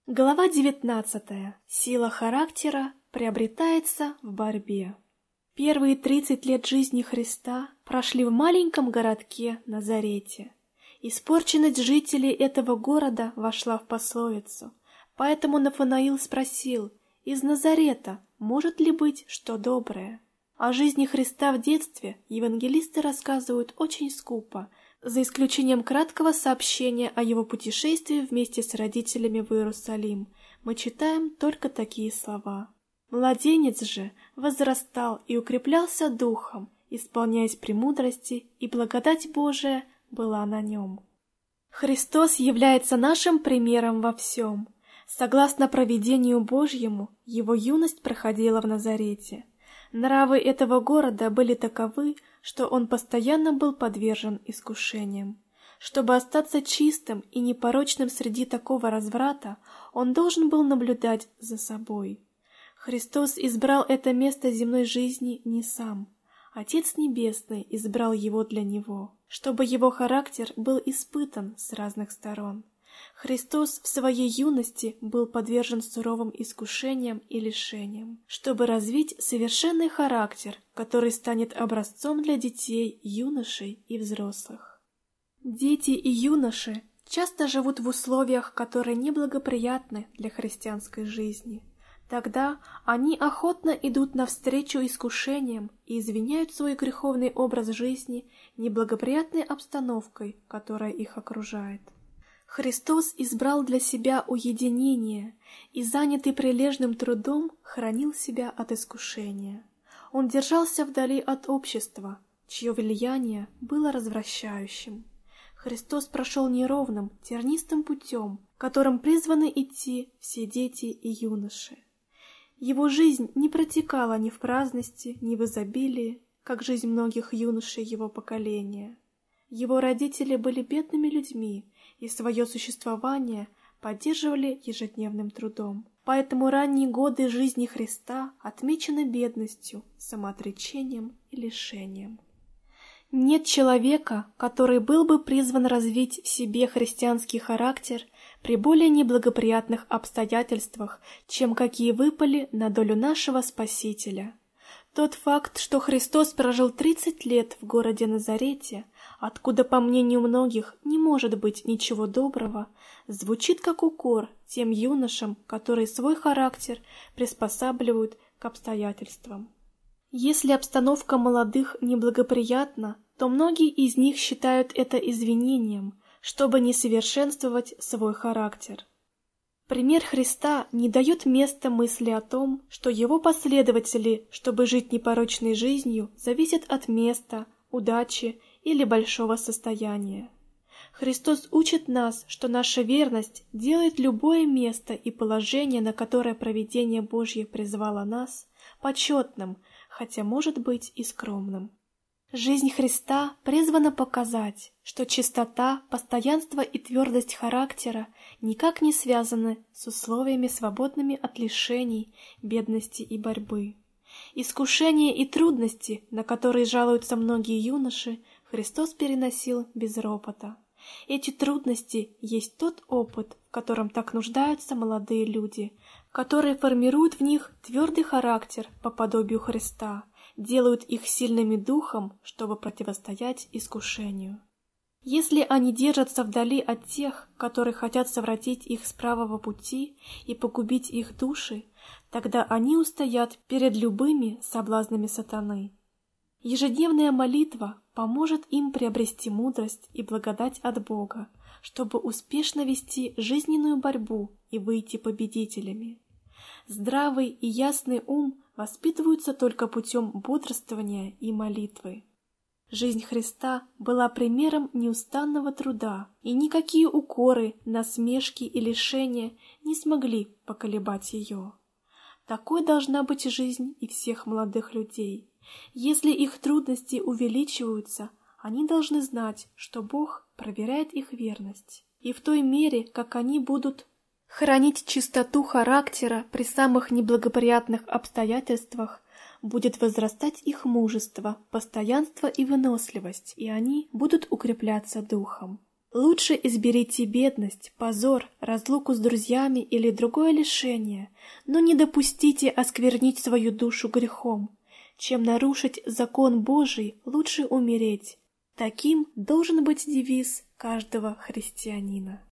Глава 19. Сила характера приобретается в борьбе. Первые 30 лет жизни Христа прошли в маленьком городке Назарете. Испорченность жителей этого города вошла в пословицу, поэтому Нафанаил спросил: «Из Назарета может ли быть что доброе?» О жизни Христа в детстве евангелисты рассказывают очень скупо, за исключением краткого сообщения о его путешествии вместе с родителями в Иерусалим. Мы читаем только такие слова. Младенец же возрастал и укреплялся духом, исполняясь премудрости, и благодать Божия была на нем. Христос является нашим примером во всем. Согласно провидению Божьему, его юность проходила в Назарете. Нравы этого города были таковы, что он постоянно был подвержен искушениям. Чтобы остаться чистым и непорочным среди такого разврата, он должен был наблюдать за собой. Христос избрал это место земной жизни не сам. Отец Небесный избрал его для него, чтобы его характер был испытан с разных сторон. Христос в своей юности был подвержен суровым искушениям и лишениям, чтобы развить совершенный характер, который станет образцом для детей, юношей и взрослых. Дети и юноши часто живут в условиях, которые неблагоприятны для христианской жизни. Тогда они охотно идут навстречу искушениям и извиняют свой греховный образ жизни неблагоприятной обстановкой, которая их окружает. Христос избрал для себя уединение и, занятый прилежным трудом, хранил себя от искушения. Он держался вдали от общества, чье влияние было развращающим. Христос прошел неровным, тернистым путем, которым призваны идти все дети и юноши. Его жизнь не протекала ни в праздности, ни в изобилии, как жизнь многих юношей его поколения. Его родители были бедными людьми и свое существование поддерживали ежедневным трудом. Поэтому ранние годы жизни Христа отмечены бедностью, самоотречением и лишением. Нет человека, который был бы призван развить в себе христианский характер при более неблагоприятных обстоятельствах, чем какие выпали на долю нашего Спасителя. Тот факт, что Христос прожил 30 лет в городе Назарете, откуда, по мнению многих, не может быть ничего доброго, звучит как укор тем юношам, которые свой характер приспосабливают к обстоятельствам. Если обстановка молодых неблагоприятна, то многие из них считают это извинением, чтобы не совершенствовать свой характер. Пример Христа не дает места мысли о том, что его последователи, чтобы жить непорочной жизнью, зависят от места, удачи или большого состояния. Христос учит нас, что наша верность делает любое место и положение, на которое провидение Божье призвало нас, почетным, хотя может быть и скромным. Жизнь Христа призвана показать, что чистота, постоянство и твердость характера никак не связаны с условиями, свободными от лишений, бедности и борьбы. Искушения и трудности, на которые жалуются многие юноши, Христос переносил без ропота. Эти трудности есть тот опыт, в котором так нуждаются молодые люди, которые формируют в них твердый характер по подобию Христа, делают их сильными духом, чтобы противостоять искушению. Если они держатся вдали от тех, которые хотят совратить их с правого пути и погубить их души, тогда они устоят перед любыми соблазнами сатаны. Ежедневная молитва поможет им приобрести мудрость и благодать от Бога, чтобы успешно вести жизненную борьбу и выйти победителями. Здравый и ясный ум воспитываются только путем бодрствования и молитвы. Жизнь Христа была примером неустанного труда, и никакие укоры, насмешки и лишения не смогли поколебать ее. Такой должна быть жизнь и всех молодых людей. Если их трудности увеличиваются, они должны знать, что Бог проверяет их верность, и в той мере, как они будут хранить чистоту характера при самых неблагоприятных обстоятельствах, будет возрастать их мужество, постоянство и выносливость, и они будут укрепляться духом. Лучше изберите бедность, позор, разлуку с друзьями или другое лишение, но не допустите осквернить свою душу грехом. Чем нарушить закон Божий, лучше умереть. Таким должен быть девиз каждого христианина.